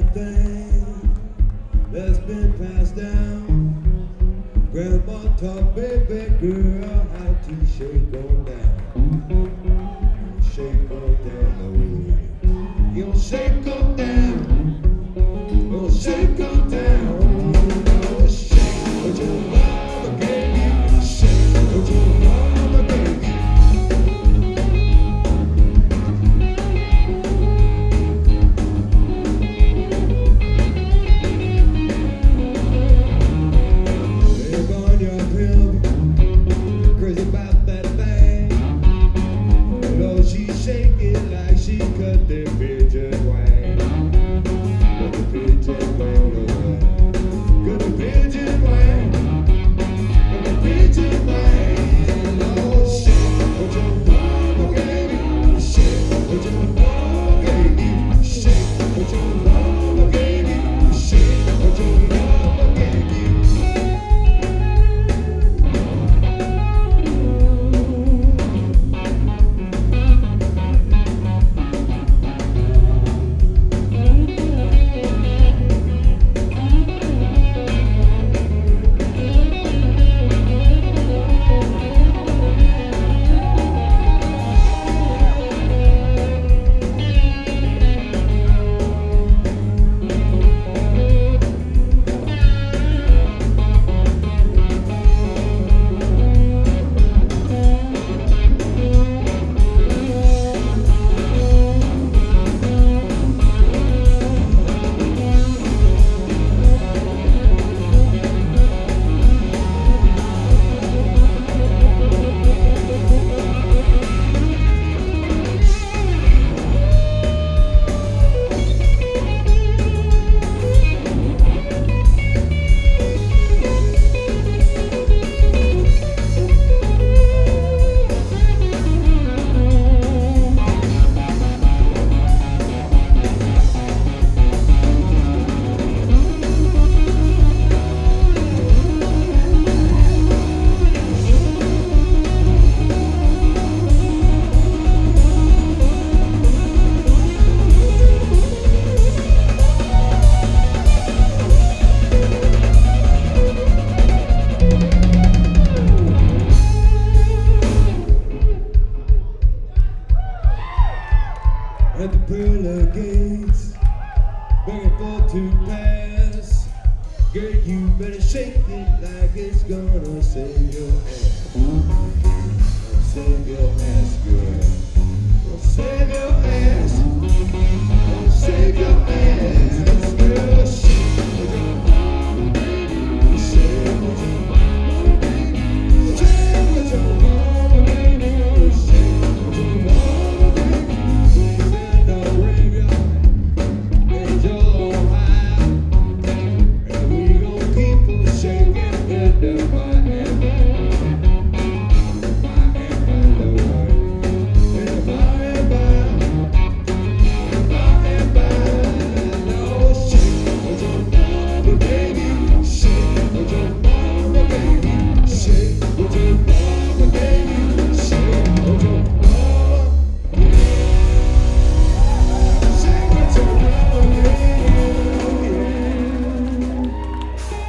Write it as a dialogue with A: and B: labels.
A: thing that's been passed down. Grandma taught baby girl how to shake on down. Shake on down, oh. You shake on down. Oh, shake on down. Oh, shake what your mama gave you. Shake what your mama gave you. At the pearly gates, begging for to pass. Girl, you better shake it like it's gonna save your ass. Save your ass.